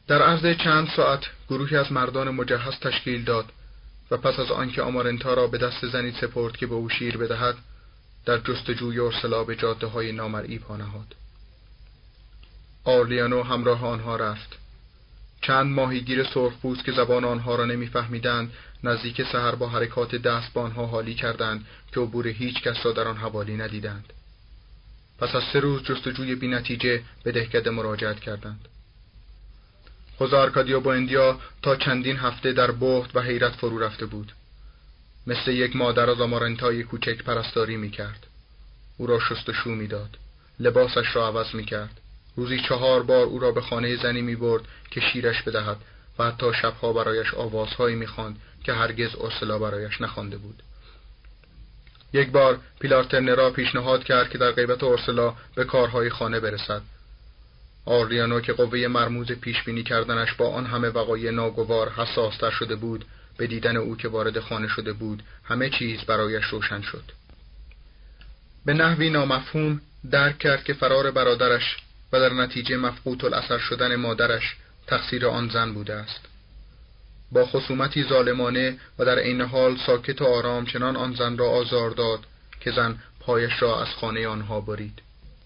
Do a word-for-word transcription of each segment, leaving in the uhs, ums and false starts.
در عرض چند ساعت گروهی از مردان مجهز تشکیل داد و پس از آنکه آمارنتا را به دست زنی سپرد که به او شیر بدهد، در جستجوی اورسلا به جاده های نامرئی پا نهاد. آرلیانو همراه آنها رفت. چند ماهیگیر سرخپوست که زبان آنها را نمی‌فهمیدند، نزدیک سحر با حرکات دست با آنها حالی کردند که عبور هیچ کس را در آن حوالی ندیدند. پس از سه روز جستجوی بی نتیجه به دهکده مراجعت کردند. خوزه آرکادیو بوئندیا تا چندین هفته در بهت و حیرت فرو رفته بود. مثل یک مادر از آمارنتای کوچک پرستاری می‌کرد. او را شستشو می‌داد، لباسش را عوض می‌کرد. روزی چهار بار او را به خانه زنی می‌برد که شیرش بدهد و حتی شبها برایش آوازهایی می‌خواند که هرگز اورسلا برایش نخوانده بود. یک بار پیلار ترنرا پیشنهاد کرد که در غیبت اورسلا به کارهای خانه برسد. آرلیانو که قوه مرموز پیشبینی کردنش با آن همه وقایع ناگوار حساس‌تر شده بود، به دیدن او که وارد خانه شده بود همه چیز برایش روشن شد. به نحوی نامفهوم درک کرد که فرار برادرش و در نتیجه مفقود الاثر شدن مادرش تقصیر آن زن بوده است. با خصومتی ظالمانه و در عین حال ساکت و آرام چنان آن زن را آزار داد که زن پایش را از خانه آنها برید.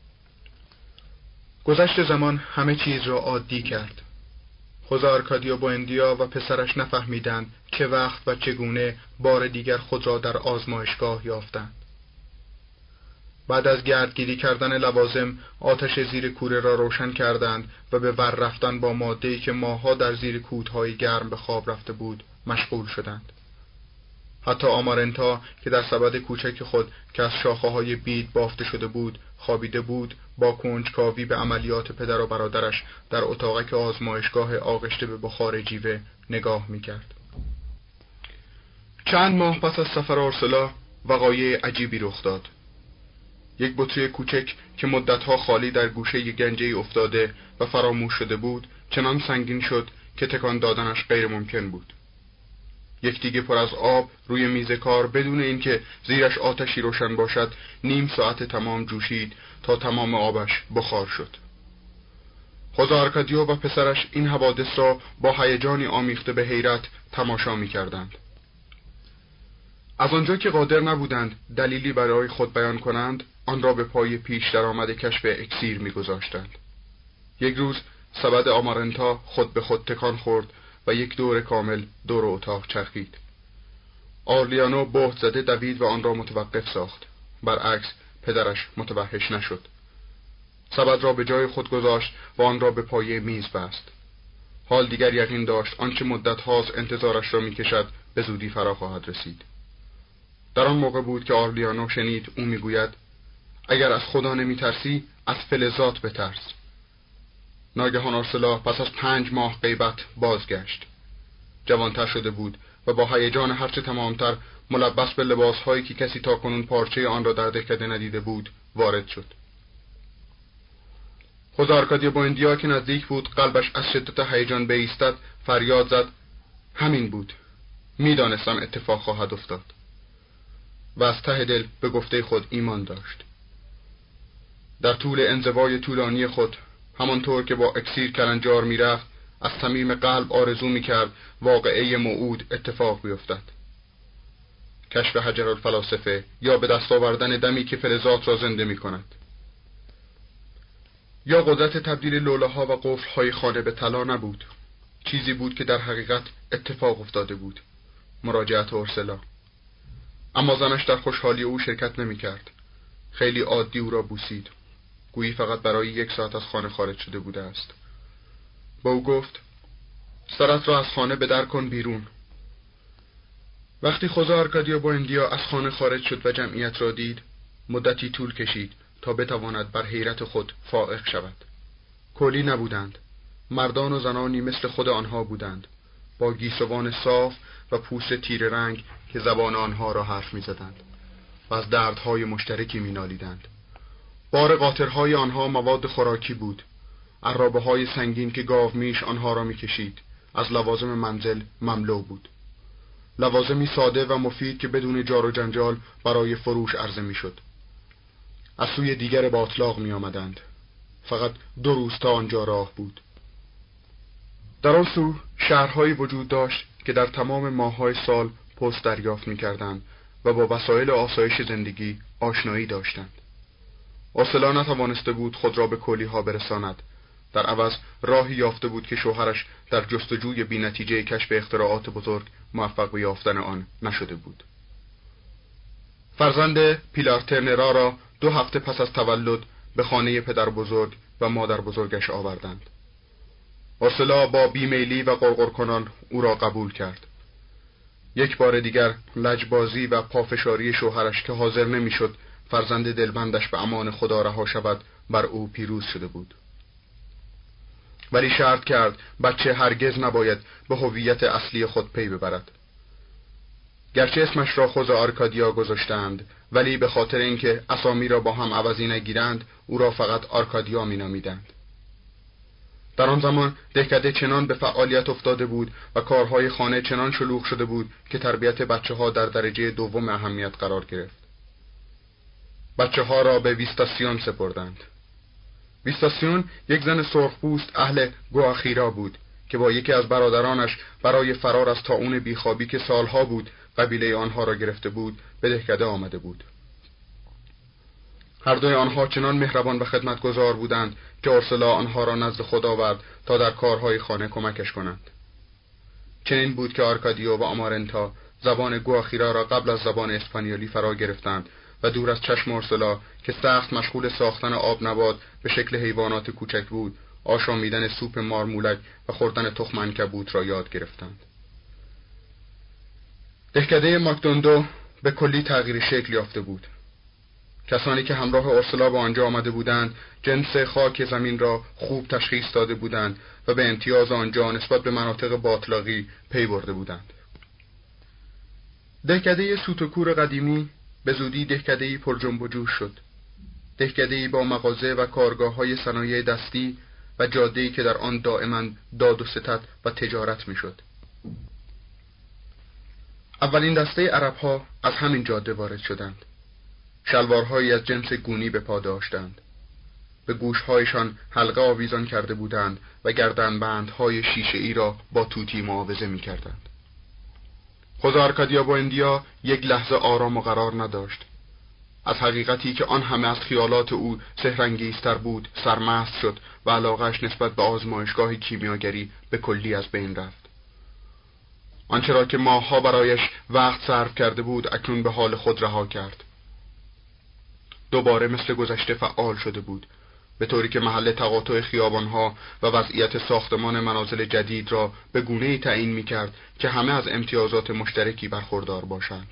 گذشت زمان همه چیز را عادی کرد. خوزه آرکادیو بوئندیا و پسرش نفهمیدند چه وقت و چگونه بار دیگر خود را در آزمایشگاه یافتند. بعد از گردگیری کردن لوازم، آتش زیر کوره را روشن کردند و به ور رفتن با ماده‌ای که ماه‌ها در زیر کودهای گرم به خواب رفته بود مشغول شدند. حتی آمارنتا که در سبد کوچک خود که از شاخه‌های بید بافته شده بود خوابیده بود، با کنجکاوی به عملیات پدر و برادرش در اتاقک آزمایشگاه آغشته به بخار جیوه نگاه می‌کرد. چند ماه پس از سفر اورسلا وقایع عجیبی رخ داد. یک بطری کوچک که مدتها خالی در گوشه گنجه‌ای افتاده و فراموش شده بود چنان سنگین شد که تکان دادنش غیر ممکن بود. یک دیگه پر از آب روی میز کار بدون اینکه زیرش آتشی روشن باشد نیم ساعت تمام جوشید تا تمام آبش بخار شد. خوزه آرکادیو و پسرش این حوادث را با هیجانی آمیخته به حیرت تماشا می‌کردند. از آنجا که قادر نبودند دلیلی برای خود بیان کنند، آن را به پای پیش درآمد کشف اکسیر می‌گذاشتند. یک روز سبد آمارنتا خود به خود تکان خورد و یک دور کامل دور اتاق چرخید. آرلیانو بهت زده دوید و آن را متوقف ساخت. برعکس پدرش متوحش نشد. سبد را به جای خود گذاشت و آن را به پایه میز بست. حال دیگر یقین داشت آنچه مدت هاست انتظارش را می‌کشد به زودی فرا خواهد رسید. در آن موقع بود که آرلیانو شنید او میگوید اگر از خدا نمی‌ترسی از فلزات بترس. ناگهان اورسلا پس از پنج ماه غیبت بازگشت. جوانتر شده بود و با هیجان هرچه تمامتر ملبس به لباسهایی که کسی تاکنون پارچه آن را در دهکده ندیده بود وارد شد. خوزه آرکادیو بوئندیا که نزدیک بود قلبش از شدت هیجان بایستد فریاد زد همین بود، میدانستم اتفاق خواهد افتاد. و از ته دل به گفته خود ایمان داشت. در طول انزوای طولانی خود همانطور که با اکسیر کلنجار میرفت از صمیم قلب آرزو میکرد واقعه موعود اتفاق بیفتد. کشف حجر الفلاسفه یا به دست آوردن دمی که فلزات را زنده میکند، یا قدرت تبدیل لوله‌ها و قفل‌های خانه به طلا نبود. چیزی بود که در حقیقت اتفاق افتاده بود، مراجعت اورسلا. اما زنش در خوشحالی او شرکت نمیکرد. خیلی عادی او را بوسید، گویی فقط برای یک ساعت از خانه خارج شده بوده است. با او گفت سرت را از خانه به در کن بیرون. وقتی خوزه آرکادیو بوئندیا از خانه خارج شد و جمعیت را دید، مدتی طول کشید تا بتواند بر حیرت خود فائق شود. کولی نبودند، مردان و زنانی مثل خود آنها بودند، با گیسوان صاف و پوست تیره رنگ که زبان آنها را حرف می زدند و از دردهای مشترکی می نالیدند. بار قاطرهای آنها مواد خوراکی بود، عرابه های سنگین که گاو میش آنها را می کشید از لوازم منزل مملو بود. لوازمی ساده و مفید که بدون جار و جنجال برای فروش عرضه می شد. از سوی دیگر باطلاق می آمدند. فقط دو روز تا آنجا راه بود. در آن سو شهرهایی وجود داشت که در تمام ماه‌های سال پست دریافت می‌کردند و با وسایل آسایش زندگی آشنایی داشتند. ارسلا نتوانسته بود خود را به کلی‌ها برساند. در عوض راهی یافته بود که شوهرش در جستجوی بی‌نتیجه کشف اختراعات بزرگ موفق به یافتن آن نشده بود. فرزند پیلار ترنرا را دو هفته پس از تولد به خانه پدر بزرگ و مادر بزرگش آوردند. ارسلا با بیمیلی و غرغر کنان او را قبول کرد. یک بار دیگر لجبازی و پافشاری شوهرش که حاضر نمیشد فرزند دلبندش به امان خدا رها شود بر او پیروز شده بود. ولی شرط کرد بچه هرگز نباید به هویت اصلی خود پی ببرد. گرچه اسمش را خوزه آرکادیا گذاشتند، ولی به خاطر اینکه اسامی را با هم عوضی نگیرند او را فقط آرکادیا می نامیدند. در آن زمان دهکده چنان به فعالیت افتاده بود و کارهای خانه چنان شلوغ شده بود که تربیت بچه ها در درجه دوم اهمیت قرار گرفت. بچه ها را به ویستاسیون سپردند. ویستاسیون یک زن سرخپوست اهل گواخیرا بود که با یکی از برادرانش برای فرار از طاعون بیخوابی که سالها بود قبیله آنها را گرفته بود به دهکده آمده بود. هر دوی آنها چنان مهربان و خدمتگزار بودند که ارسلا آنها را نزد خود آورد تا در کارهای خانه کمکش کنند. چنین بود که آرکادیو و آمارنتا زبان گواخیرا را قبل از زبان اسپانیولی فرا گرفتند و دور از چشم ارسلا که سخت مشغول ساختن آب نبات به شکل حیوانات کوچک بود، آشامیدن سوپ مارمولک و خوردن تخم عنکبوت را یاد گرفتند. دهکده ماکدوندو به کلی تغییر شکل یافته بود. کسانی که همراه ارسلا به آنجا آمده بودند جنس خاک زمین را خوب تشخیص داده بودند و به امتیاز آنجا نسبت به مناطق باطلاقی پی برده بودند. دهکده سوتوکور قدیمی به زودی دهکده‌ای پر جنب و جوش شد. دهکده‌ای با مغازه و کارگاه‌های صنایع دستی و جاده‌ای که در آن دائما داد و ستد و تجارت می‌شد. اولین دسته عرب‌ها از همین جاده وارد شدند. شلوارهایی از جنس گونی به پا داشتند. به گوشهایشان حلقه آویزان کرده بودند و گردنبندهای شیشه‌ای را با توتی معاوضه می‌کردند. خوزه آرکادیا بوئندیا یک لحظه آرام و قرار نداشت. از حقیقتی که آن همه از خیالات او سحرانگیزتر بود سرمست شد و علاقه‌اش نسبت به آزمایشگاه کیمیاگری به کلی از بین رفت. آنچه را که ماه‌ها برایش وقت صرف کرده بود اکنون به حال خود رها کرد. دوباره مثل گذشته فعال شده بود، به طوری که محل تقاطع خیابانها و وضعیت ساختمان منازل جدید را به گونه‌ای تعیین می‌کرد که همه از امتیازات مشترکی برخوردار باشند.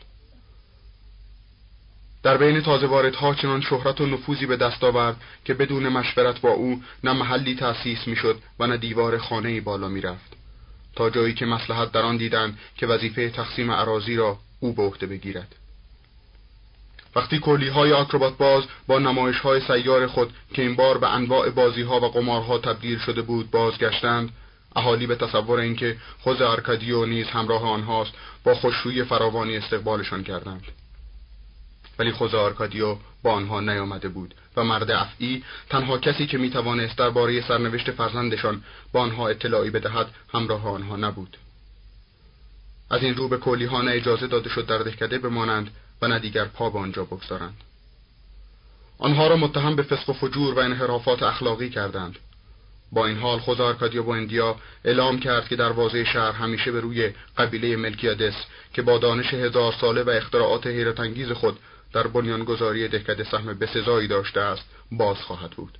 در بین تازه واردها چنان شهرت و نفوذی به دست آورد که بدون مشورت با او نه محلی تأسیس می‌شد و نه دیوار خانه‌ای بالا می‌رفت، تا جایی که مصلحت در آن دیدند که وظیفه تقسیم اراضی را او به عهده بگیرد. وقتی کلیهای آکروبات باز با نمایش‌های سیار خود که این بار به انواع بازی‌ها و قمارها تبدیل شده بود بازگشتند، اهالی به تصور اینکه خوزه آرکادیو نیز همراه آنهاست با خوشرویی فراوانی استقبالشان کردند. ولی خوزه آرکادیو با آنها نیامده بود و مرد افعی، تنها کسی که میتوانست درباره سرنوشت فرزندشان با آنها اطلاعی بدهد، همراه آنها نبود. از این رو به کلیها نه اجازه داده شد در دهکده بمانند و نه دیگر پا به آنجا بگذارند. آنها را متهم به فسق و فجور و انحرافات اخلاقی کردند. با این حال خوزه آرکادیا بوئندیا اعلام کرد که دروازه شهر همیشه به روی قبیله ملکیادس که با دانش هزار ساله و اختراعات حیرت انگیز خود در بنیانگذاری دهکده سهم بسزایی داشته است باز خواهد بود.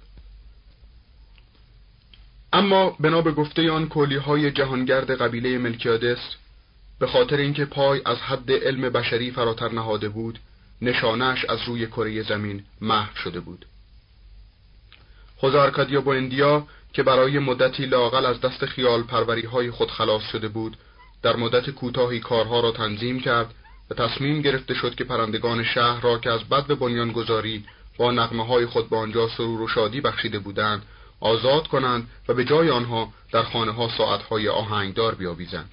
اما بنا به گفته آن کلیهای جهانگرد قبیله ملکیادس، به خاطر اینکه پای از حد علم بشری فراتر نهاده بود، نشانه‌اش از روی کره زمین محو شده بود. خوزه آرکادیا بوئندیا که برای مدتی لااقل از دست خیال پروری‌های خود خلاص شده بود، در مدت کوتاهی کارها را تنظیم کرد و تصمیم گرفته شد که پرندگان شهر را که از بد بنیانگذاری با نغمه‌های خود به آنجا سرور و شادی بخشیده بودند آزاد کنند و به جای آنها در خانه‌ها ساعت‌های آهنگدار بیاویزند.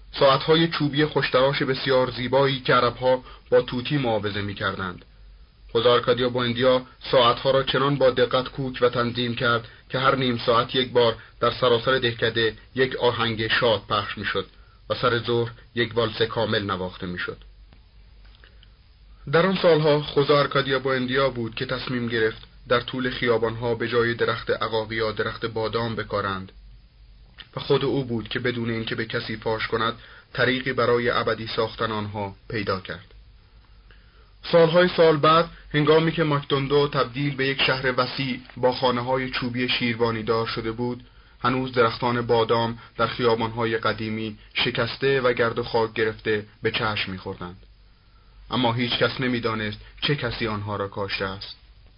ساعت‌های چوبی خوشتراش بسیار زیبایی که عرب‌ها با توتی معاوضه می‌کردند. خوزه آرکادیا بوئندیا ساعتها را چنان با دقت کوک و تنظیم کرد که هر نیم ساعت یک بار در سراسر دهکده یک آهنگ شاد پخش میشد و سر ظهر یک والس کامل نواخته میشد. در آن سالها خوزه آرکادیا بوئندیا بود که تصمیم گرفت در طول خیابانها به جای درخت عقاقیا درخت بادام بکارند و خود او بود که بدون اینکه به کسی فاش کند طریقی برای ابدی ساختن آنها پیدا کرد. سالهای سال بعد هنگامی که ماکدوندو تبدیل به یک شهر وسیع با خانه‌های چوبی شیروانی دار شده بود، هنوز درختان بادام در خیابان‌های قدیمی شکسته و گرد و خاک گرفته به چشم می‌خوردند. اما هیچ کس نمی‌دانست چه کسی آنها را کاشته است.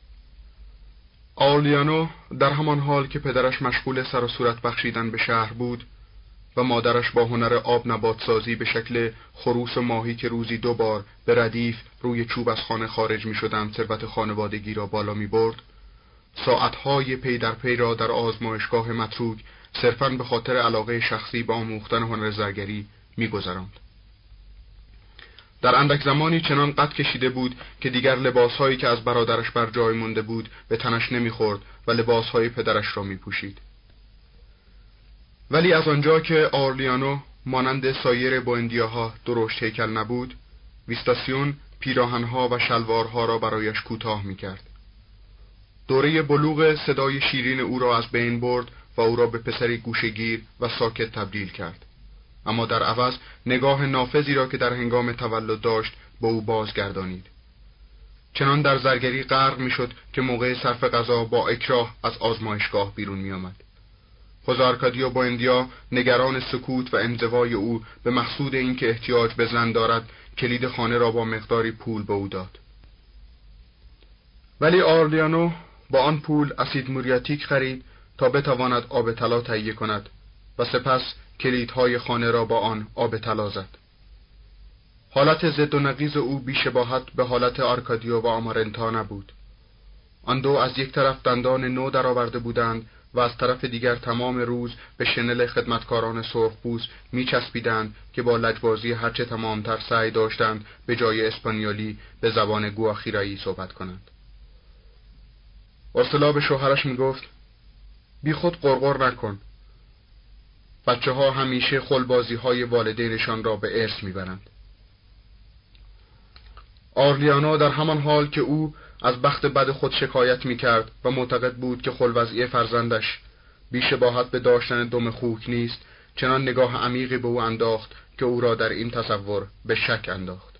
آرلیانو در همان حال که پدرش مشغول سر و صورت بخشیدن به شهر بود و مادرش با هنر آب نبات سازی به شکل خروس و ماهی که روزی دو بار به ردیف روی چوب از خانه خارج می شدند ثروت خانوادگی را بالا می برد، ساعتهای پی در پی را در آزمایشگاه متروک صرفاً به خاطر علاقه شخصی به آموختن هنر زرگری می گذراند. در اندک زمانی چنان قد کشیده بود که دیگر لباسهایی که از برادرش بر جای مانده بود به تنش نمیخورد و لباسهای پدرش را می پوشید. ولی از آنجا که آرلیانو مانند سایر بوئندیاها درشت هیکل نبود، ویستاسیون پیراهنها و شلوارها را برایش کوتاه می کرد. دوره بلوغ صدای شیرین او را از بین برد و او را به پسری گوشه‌گیر و ساکت تبدیل کرد، اما در عوض نگاه نافذی را که در هنگام تولد داشت به او بازگردانید. چنان در زرگری غرق میشد که موقع صرف غذا با اکراه از آزمایشگاه بیرون می آمد. خوزه آرکادیا بوئندیا نگران سکوت و انزوای او به مقصود اینکه احتیاج به زن دارد کلید خانه را با مقداری پول به او داد. ولی آرلیانو با آن پول اسید موریاتیک خرید تا بتواند آب طلا تهیه کند و سپس کلیدهای خانه را با آن آب طلا زد. حالت ضد و نقیض او بی‌شباهت به حالت آرکادیو و آمارنتا نبود. آن دو از یک طرف دندان نو درآورده بودند و از طرف دیگر تمام روز به شنل خدمتکاران سرخپوست می‌چسبیدند که با لجبازی هرچه تمامتر سعی داشتند به جای اسپانیولی به زبان گواخیرایی صحبت کنند. اورسولا به شوهرش میگفت: بی خود غرغر نکن. بچه ها همیشه خلبازی های والدینشان را به ارث میبرند. آرلیانو در همان حال که او از بخت بد خود شکایت میکرد و معتقد بود که خلوضعی فرزندش بی‌شباهت به داشتن دم خوک نیست، چنان نگاه عمیقی به او انداخت که او را در این تصور به شک انداخت.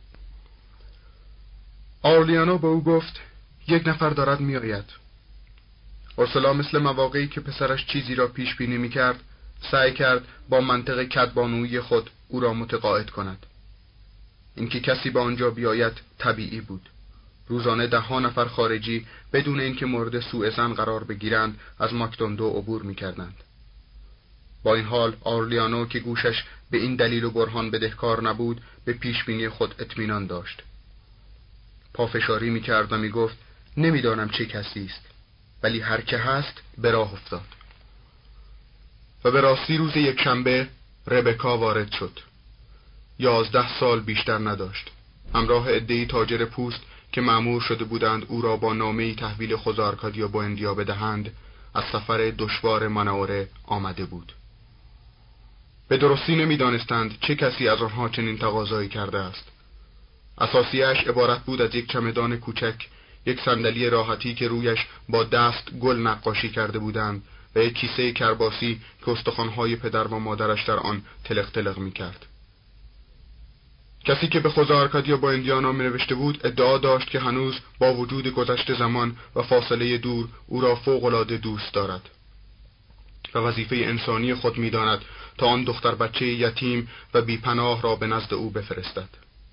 آرلیانو به او گفت: یک نفر دارد میآید. اورسولا مثل مواقعی که پسرش چیزی را پیش بینی میکرد سعی کرد با منطق کدبانویی خود او را متقاعد کند. اینکه کسی به آنجا بیاید طبیعی بود. روزانه ده ها نفر خارجی بدون اینکه مورد سوء ظن قرار بگیرند از ماکدوندو عبور میکردند. با این حال آرلیانو که گوشش به این دلیل و برهان بدهکار نبود به پیش بینی خود اطمینان داشت. پافشاری میکرد و میگفت: نمیدانم چه کسی است، ولی هر که هست به راه افتاد. و به راستی روز یک شنبه ربکا وارد شد. یازده سال بیشتر نداشت. همراه عده‌ای تاجر پوست که مأمور شده بودند او را با نامه‌ای تحویل خوزه آرکادیا بوئندیا بدهند، از سفر دشوار مناوره آمده بود. به درستی نمی‌دانستند چه کسی از آنها چنین تقاضایی کرده است. اساسیه‌اش عبارت بود از یک چمدان کوچک، یک صندلی راحتی که رویش با دست گل نقاشی کرده بودند و یک کیسه کرباسی که استخوان‌های پدر و مادرش در آن تلق تلق می‌کرد. کسی که به خوزه آرکادیا بوئندیا نامه نوشته بود ادعا داشت که هنوز با وجود گذشت زمان و فاصله دور او را فوق‌العاده دوست دارد و وظیفه انسانی خود می‌داند تا آن دختر بچه یتیم و بی‌پناه را به نزد او بفرستد.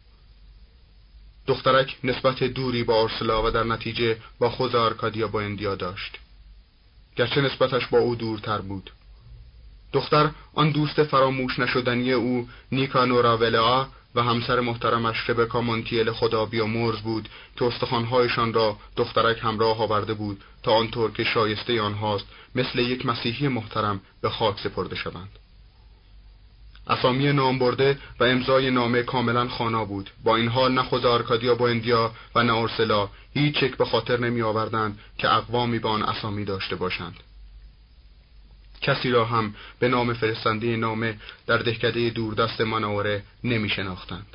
دخترک نسبت دوری با اورسولا و در نتیجه با خوزه آرکادیا بوئندیا داشت، گرچه نسبتش با او دورتر بود. دختر آن دوست فراموش نشدنی او نیکانو راولئا و همسر محترمش ربکا مونتیل خدا بیامرز بود که استخوان‌هایشان را دخترک همراه آورده بود تا آنطور که شایسته آنهاست مثل یک مسیحی محترم به خاک سپرده شوند. اسامی نام برده و امضای نامه کاملا خوانا بود. با این حال نه خود آرکادیا بوئندیا و نه اورسلا هیچ یک به خاطر نمی آوردند که اقوامی با آن اسامی داشته باشند. کسی را هم به نام فرستنده نامه در دهکده دوردست مناوره نمی شناختند.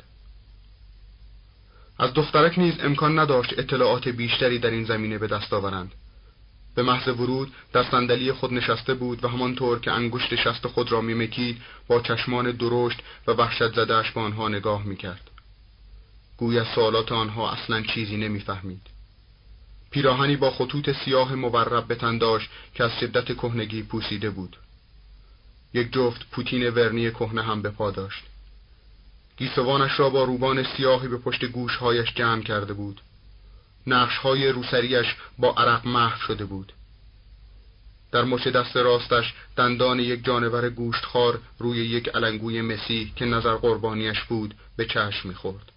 از دخترک نیز امکان نداشت اطلاعات بیشتری در این زمینه به دست آورند. به محض ورود در صندلی خود نشسته بود و همانطور که انگشت شست خود را میمکید با چشمان درشت و وحشت زده‌اش به آنها نگاه میکرد. گویا از سوالات آنها اصلاً چیزی نمیفهمید. پیراهنی با خطوط سیاه مورب به تن داشت که از شدت کهنگی پوسیده بود. یک جفت پوتین ورنی کهنه هم به پا داشت. گیسوانش را با روبان سیاهی به پشت گوشهایش جمع کرده بود. نقش‌های روسریش با عرق محو شده بود. در مچ دست راستش دندان یک جانور گوشتخوار روی یک علنگوی مسی که نظر قربانیش بود به چشم می‌خورد.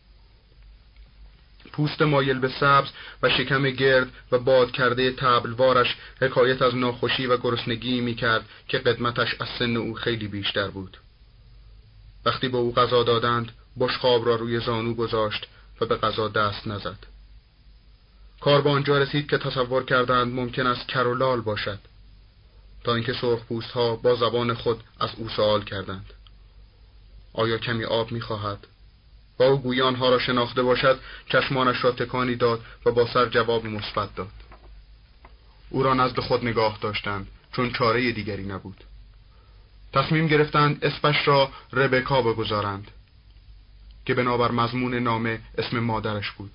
پوست مایل به سبز و شکم گرد و باد کرده طبلوارش حکایت از ناخوشی و گرسنگی می‌کرد که قدمتش از سن او خیلی بیشتر بود. وقتی به او غذا دادند، بشقاب را روی زانو گذاشت و به غذا دست نزد. کار به آنجا رسید که تصور کردند ممکن است کر و لال باشد، تا اینکه سرخپوست‌ها با زبان خود از او سوال کردند: آیا کمی آب می‌خواهد؟ و او گویا آنها را شناخته باشد چشمانش را تکانی داد و با سر جواب مثبت داد. او را نزد خود نگاه داشتند چون چاره دیگری نبود. تصمیم گرفتند اسمش را ربکا بگذارند که بنابر مضمون نامه اسم مادرش بود.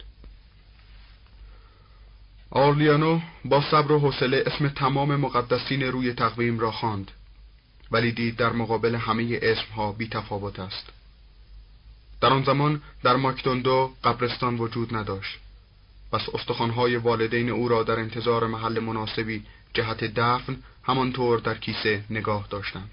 آرلیانو با صبر و حوصله اسم تمام مقدسین روی تقویم را خواند، ولی دید در مقابل همه اسمها بی تفاوت است. در آن زمان در ماکدوندو قبرستان وجود نداشت، پس استخوان‌های والدین او را در انتظار محل مناسبی جهت دفن همانطور در کیسه نگاه داشتند.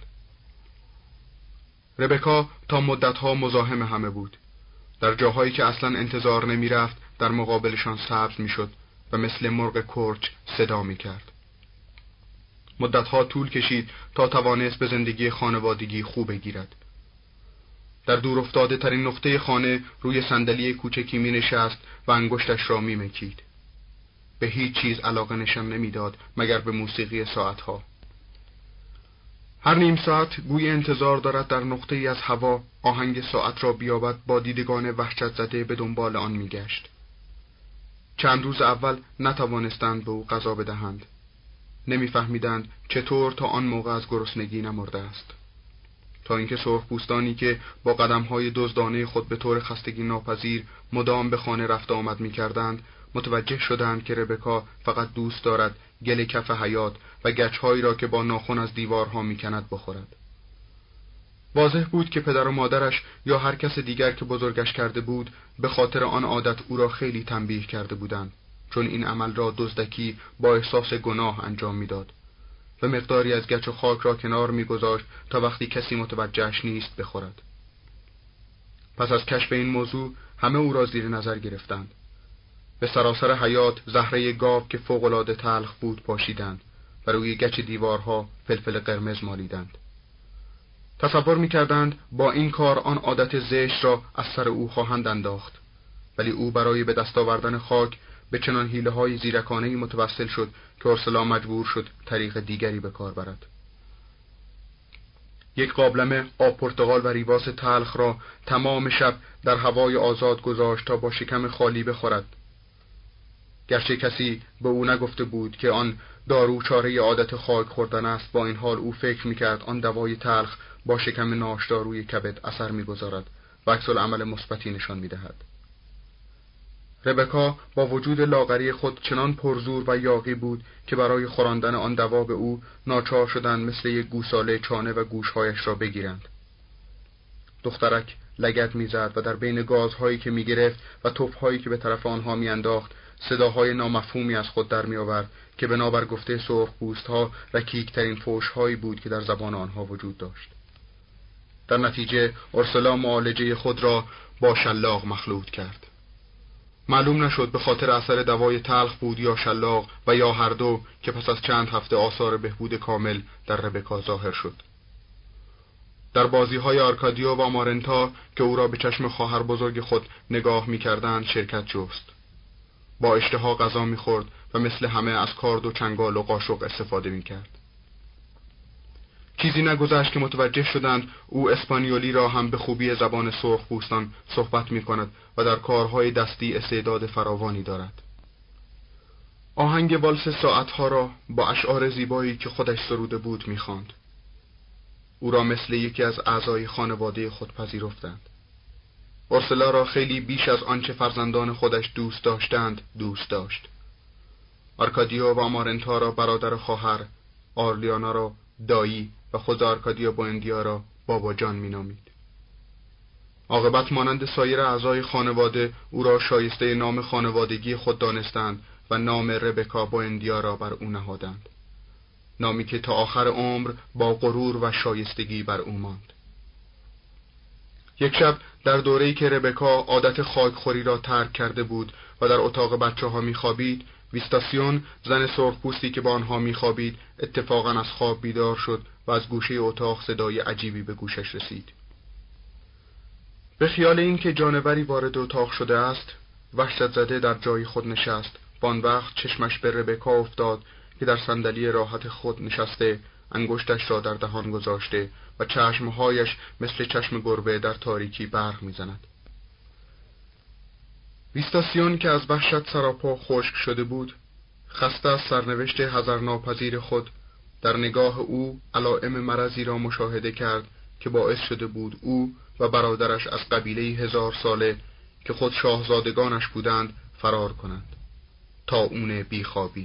ربکا تا مدتها مزاحم همه بود. در جاهایی که اصلا انتظار نمی رفت در مقابلشان سبز می شد و مثل مرغ کرچ صدا می کرد. مدتها طول کشید تا توانست به زندگی خانوادگی خوب بگیرد. در دور افتاده ترین نقطه خانه روی صندلی کوچکی می نشست و انگشتش را می مکید. به هیچ چیز علاقه نشان نمی داد مگر به موسیقی ساعتها. هر نیم ساعت گوی انتظار دارد در نقطه ای از هوا آهنگ ساعت را بیابد، با دیدگان وحشت زده به دنبال آن می گشت. چند روز اول نتوانستند به او غذا بدهند. نمی‌فهمیدند چطور تا آن موقع از گرسنگی نمرده است. تا اینکه سرخپوستانی که با قدم‌های دزدانه خود به طور خستگی ناپذیر مدام به خانه رفت آمد می‌کردند، متوجه شدند که ربکا فقط دوست دارد گل کف حیاط و گچ‌هایی را که با ناخن از دیوارها می‌کند بخورد. واضح بود که پدر و مادرش یا هر کس دیگر که بزرگش کرده بود به خاطر آن عادت او را خیلی تنبیه کرده بودند، چون این عمل را دزدکی با احساس گناه انجام میداد و مقداری از گچ و خاک را کنار میگذاشت تا وقتی کسی متوجهش نیست بخورد. پس از کشف این موضوع همه او را زیر نظر گرفتند. به سراسر حیاط زهره گاو که فوق‌العاده تلخ بود پاشیدند و روی گچ دیوارها فلفل قرمز مالیدند. تصور می‌کردند با این کار آن عادت زشت را از سر او خواهند انداخت، ولی او برای به دست آوردن خاک به چنان حیله‌های زیرکانه‌ای متوسل شد که اورسلا مجبور شد طریق دیگری به کار برد. یک قابلمه آب پرتقال و ریواز تلخ را تمام شب در هوای آزاد گذاشت تا با شکم خالی بخورد. گرچه کسی به او نگفته بود که آن دارو چاره عادت خاک خوردن است، با این حال او فکر می‌کرد آن دوای تلخ با شکم ناشداروی کبد اثر می‌گذارد و عکس العمل مثبتی نشان می‌دهد. ربکا با وجود لاغری خود چنان پرزور و یاغی بود که برای خوراندن آن دوا به او ناچار شدند مثل یک گوساله چانه و گوشهایش را بگیرند. دخترک لگد می‌زد و در بین گازهایی که می‌گرفت و توپ‌هایی که به طرف آنها می‌انداخت صداهای نامفهومی از خود در می‌آورد که بنابر گفته سرخپوست‌ها رکیک‌ترین فحش‌هایی بود که در زبان آنها وجود داشت. در نتیجه اورسلا معالجه خود را با شلاق مخلوط کرد. معلوم نشد به خاطر اثر دوای تلخ بود یا شلاق و یا هر دو که پس از چند هفته آثار بهبود کامل در ربکا ظاهر شد. در بازی‌های آرکادیو و آمارنتا که او را به چشم خواهر بزرگ خود نگاه می‌کردند شرکت جست. با اشتها غذا می‌خورد و مثل همه از کارد و چنگال و قاشق استفاده می‌کرد. چیزی نگذشت که متوجه شدند او اسپانیولی را هم به خوبی زبان سرخپوستان صحبت می‌کند و در کارهای دستی استعداد فراوانی دارد. آهنگ والس ساعتها را با اشعار زیبایی که خودش سروده بود می‌خواند. او را مثل یکی از اعضای خانواده خود پذیرفتند. اورسولا را خیلی بیش از آنچه فرزندان خودش دوست داشتند دوست داشت. آرکادیو و آمارنتا را برادر و خواهر، آرلیانا را دایی و خود آرکادیو بوئندیا را بابا جان می‌نامید. عاقبت مانند سایر اعضای خانواده او را شایسته نام خانوادگی خود دانستند و نام ربکا بوئندیا را بر او نهادند. نامی که تا آخر عمر با غرور و شایستگی بر او ماند. یک شب در دوره‌ای که ربکا عادت خاکخوری را ترک کرده بود و در اتاق بچه‌ها می‌خوابید، ویستاسیون زن سرخپوستی که با آنها می‌خوابید اتفاقاً از خواب بیدار شد و از گوشه اتاق صدای عجیبی به گوشش رسید. به خیال این که جانوری وارد اتاق شده است، وحشت زده در جای خود نشست. آن وقت چشمش به ربکا افتاد که در صندلی راحت خود نشسته، انگشتش را در دهان گذاشته و چشمهایش مثل چشم گربه در تاریکی برق می‌زند. ویستاسیون که از وحشت سراپا خشک شده بود، خسته از سرنوشت حذرناپذیر خود، در نگاه او علائم مرضی را مشاهده کرد که باعث شده بود او و برادرش از قبیله هزار ساله که خود شاهزادگانش بودند فرار کنند. طاعون بیخوابی.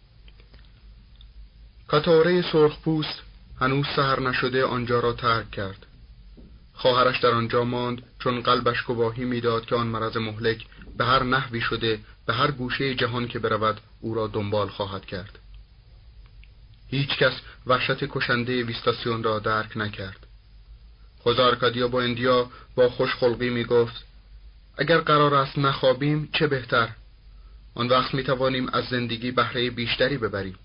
کاتاره سرخپوست هنوز سحر نشده آنجا را ترک کرد. خواهرش در آنجا ماند چون قلبش گواهی میداد که آن مرض مهلک به هر نحوی شده به هر گوشه جهان که برود او را دنبال خواهد کرد. هیچ کس وحشت کشنده ویستاسیون را درک نکرد. خود آرکادیو بوئندیا با خوشخلقی می گفت اگر قرار است نخوابیم چه بهتر. آن وقت می توانیم از زندگی بهره بیشتری ببریم.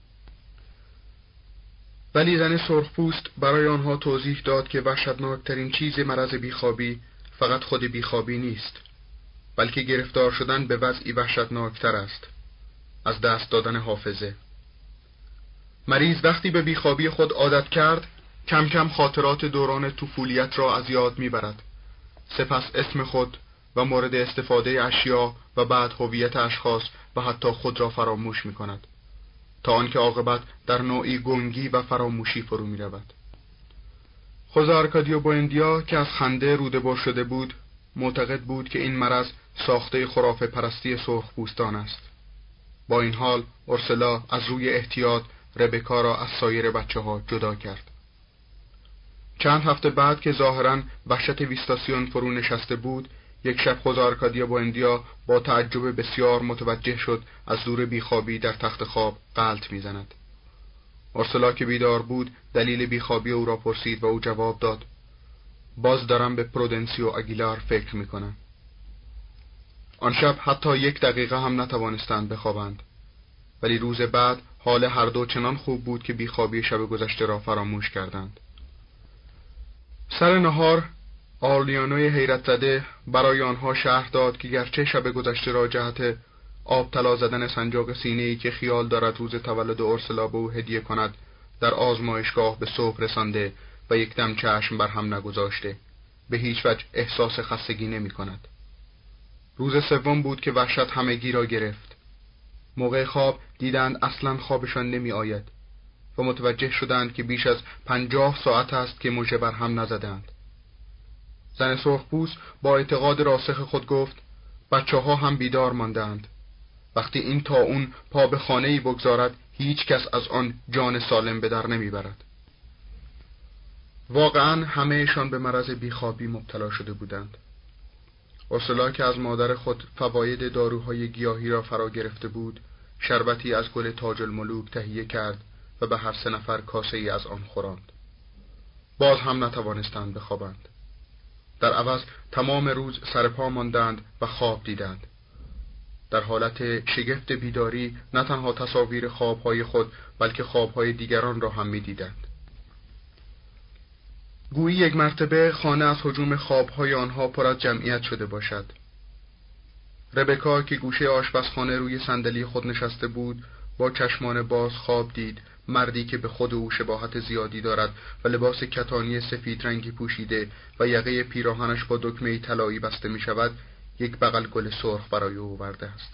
ولی زن سرخپوست برای آنها توضیح داد که وحشتناکترین چیز مرض بیخوابی فقط خود بیخوابی نیست، بلکه گرفتار شدن به وضعی وحشتناکتر است، از دست دادن حافظه. مریض وقتی به بیخوابی خود عادت کرد، کم کم خاطرات دوران طفولیت را از یاد میبرد. سپس اسم خود و مورد استفاده اشیا و بعد هویت اشخاص و حتی خود را فراموش میکند، تا آنکه عاقبت در نوعی گنگی و فراموشی فرو میرود. خود آرکادیو بوئندیا که از خنده روده‌بر شده بود، معتقد بود که این مرض ساخته خرافه پرستی سرخپوستان است. با این حال اورسولا از روی احتیاط ربکا را از سایر بچه ها جدا کرد. چند هفته بعد که ظاهراً وحشت ویستاسیون فرو نشسته بود، یک شب خود آرکادیو بوئندیا با تعجب بسیار متوجه شد از دور بیخوابی در تخت خواب غلط میزند. اورسولا که بیدار بود دلیل بیخوابی او را پرسید و او جواب داد باز دارم به پرودنسیو آگیلار فکر میکنم. آن شب حتی یک دقیقه هم نتوانستند بخوابند، ولی روز بعد حال هر دو چنان خوب بود که بیخوابی شب گذشته را فراموش کردند. سر نهار آرلیانوی حیرت زده برای آنها شرح داد که گرچه شب گذشته را جهت آب طلا زدن سنجاق سینه‌ای که خیال دارد روز تولد اورسولا به او هدیه کند در آزمایشگاه به صبح رسانده و یک دم چشم بر هم نگذاشته، به هیچ وجه احساس خستگی نمی کند. روز سوم بود که وحشت همگی را گرفت. موقع خواب دیدند اصلا خوابشان نمی آید و متوجه شدند که بیش از پنجاه ساعت است که مژه بر هم نزدند. زن سرخپوست با اعتقاد راسخ خود گفت بچه ها هم بیدار ماندند. وقتی این طاعون پا به خانه‌ای بگذارد هیچ کس از آن جان سالم به در نمی برد. واقعا همه‌شان به مرض بیخوابی مبتلا شده بودند. اورسولا که از مادر خود فواید داروهای گیاهی را فرا گرفته بود، شربتی از گل تاج الملوک تهیه کرد و به هر سه نفر کاسه‌ای از آن خوراند. باز هم نتوانستند بخوابند. در عوض تمام روز سرپا ماندند و خواب دیدند. در حالت شگفت بیداری نه تنها تصاویر خوابهای خود بلکه خوابهای دیگران را هم می دیدند. گویی یک مرتبه خانه از هجوم خوابهای آنها پر از جمعیت شده باشد. ربکا که گوشه آشپزخانه روی صندلی خود نشسته بود، با چشمان باز خواب دید مردی که به خود او شباهت زیادی دارد و لباس کتانی سفید رنگی پوشیده و یقه پیراهنش با دکمه طلایی بسته می شود، یک بغل گل سرخ برای او آورده است.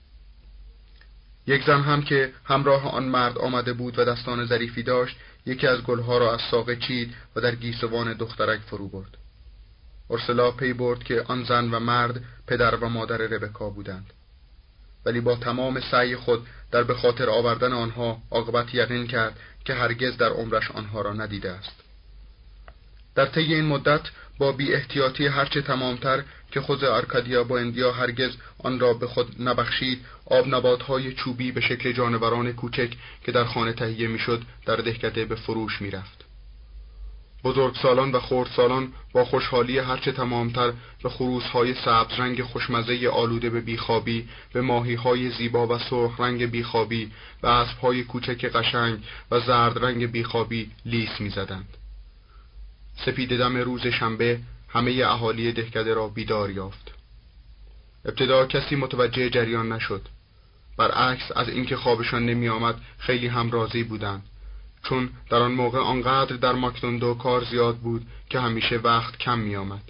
یک زن هم که همراه آن مرد آمده بود و دستان ظریفی داشت، یکی از گلها را از ساقه چید و در گیسوان دخترک فرو برد. اورسولا پی برد که آن زن و مرد پدر و مادر ربکا بودند، ولی با تمام سعی خود در به خاطر آوردن آنها عاقبت یقین کرد که هرگز در عمرش آنها را ندیده است. در طی این مدت با بی احتیاطی هرچه تمامتر که خود آرکادیا بوئندیا هرگز آن را به خود نبخشید، آب نباتهای چوبی به شکل جانوران کوچک که در خانه تهیه میشد در دهکده به فروش میرفت. بزرگسالان و خردسالان با خوشحالی هرچه تمامتر به خروس‌های سبز رنگ خوشمزه آلوده به بیخوابی، به ماهی‌های زیبا و سرخ رنگ بیخوابی، به اسب‌های کوچک قشنگ و زرد رنگ بیخوابی لیس می‌زدند. سپید دم روز شنبه همه اهالی دهکده را بیدار یافت. ابتدا کسی متوجه جریان نشد. برعکس از اینکه خوابشان نمی آمد خیلی هم راضی بودند، چون در آن موقع آنقدر در ماکدوندو کار زیاد بود که همیشه وقت کم می آمد.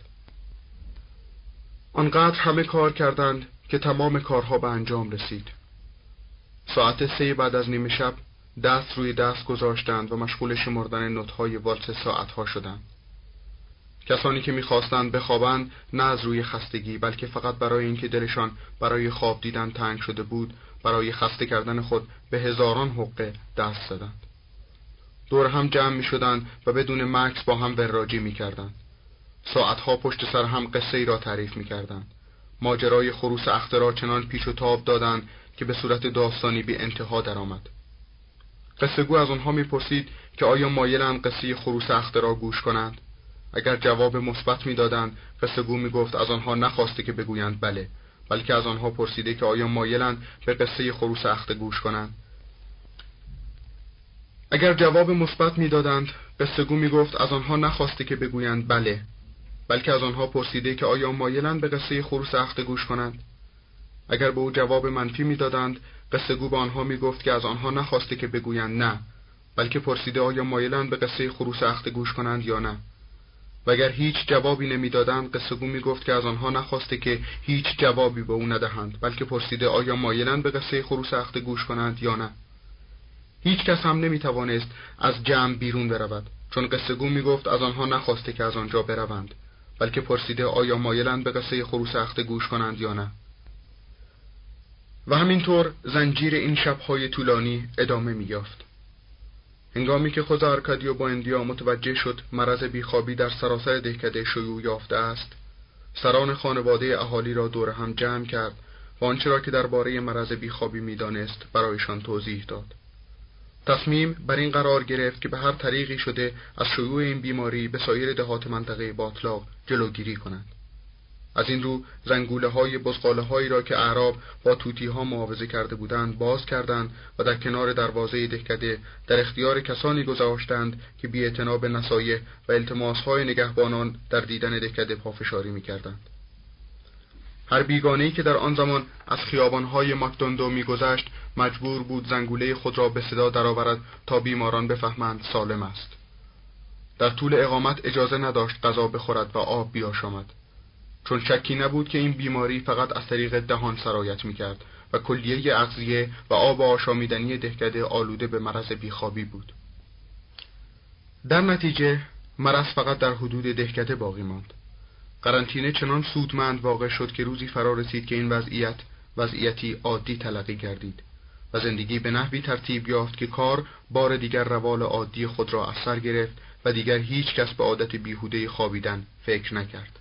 آنقدر همه کار کردند که تمام کارها به انجام رسید. ساعت سه بعد از نیمه شب دست روی دست گذاشتند و مشغول شمردن نوت‌های والس ساعتها شدند. کسانی که می‌خواستند بخوابند نه از روی خستگی، بلکه فقط برای اینکه دلشان برای خواب دیدن تنگ شده بود، برای خسته کردن خود به هزاران حقه دست زدند. دور هم جمع می‌شدند و بدون مکث با هم وراجی می‌کردند. ساعتها پشت سر هم قصه ای را تعریف می‌کردند. ماجرای خروس اخته را چنان پیچ و تاب دادند که به صورت داستانی بی انتها درآمد. قصه گو از آنها می‌پرسید که آیا مایلند قصه خروس اخته را گوش کنند؟ اگر جواب مثبت می‌دادند، قصه گو می‌گفت از آنها نخواسته که بگویند بله، بلکه از آنها پرسیده که آیا مایلند به قصه خروس اخته گوش کنند. اگر جواب مثبت می‌دادند، قصه گو می‌گفت از آنها نخواسته که بگویند بله، بلکه از آنها پرسیده که آیا مایلند به قصه خروس اخته گوش کنند. اگر به او جواب منفی می‌دادند، قصه گو به آنها می‌گفت که از آنها نخواسته که بگویند نه، بلکه پرسیده آیا مایلند به قصه خروس اخته گوش کنند یا نه. و اگر هیچ جوابی نمی‌دادند، قصه گو می‌گفت که از آنها نخواسته که هیچ جوابی به او ندهند، بلکه پرسیده آیا مایلند به قصه خروس اخته گوش کنند یا نه. هیچ کس هم نمی‌توانست از جمع بیرون برود، چون قصه گو می‌گفت از آنها نخواسته که از آنجا بروند، بلکه پرسیده آیا مایلند به قصه خروس اخته گوش کنند یا نه. و همینطور زنجیر این شب‌های طولانی ادامه می‌یافت. هنگامی که خود آرکادیو بوئندیا متوجه شد مرض بیخوابی در سراسر دهکده شیوع یافته است، سران خانواده اهالی را دور هم جمع کرد و آنچه را که درباره مرض بیخوابی می‌دانست برایشان توضیح داد. تصمیم بر این قرار گرفت که به هر طریقی شده از شیوع این بیماری به سایر دهات منطقه باطلاق جلوگیری کنند. از این رو زنگوله های بزغاله هایی را که اعراب با توتی ها معاوضه کرده بودند باز کردند و در کنار دروازه دهکده در اختیار کسانی گذاشتند که بی اعتنا به نصایح و التماس های نگهبانان در دیدن دهکده پافشاری می کردند. هر بیگانه‌ای که در آن زمان از خیابان های ماکدوندو می گذشت مجبور بود زنگوله خود را به صدا درآورد تا بیماران بفهمند سالم است. در طول اقامت اجازه نداشت غذا بخورد و آب بیاشامد، چون شکی نبود که این بیماری فقط از طریق دهان سرایت می‌کرد و کلیه اغذیه و آب آشامیدنی دهکده آلوده به مرض بیخوابی بود. در نتیجه مرض فقط در حدود دهکده باقی ماند. قرنطینه چنان سودمند واقع شد که روزی فرا رسید که این وضعیت وضعیتی عادی تلقی گردید و زندگی به نحوی ترتیب یافت که کار بار دیگر روال عادی خود را از سر گرفت و دیگر هیچ کس به عادت بیهوده خوابیدن فکر نکرد.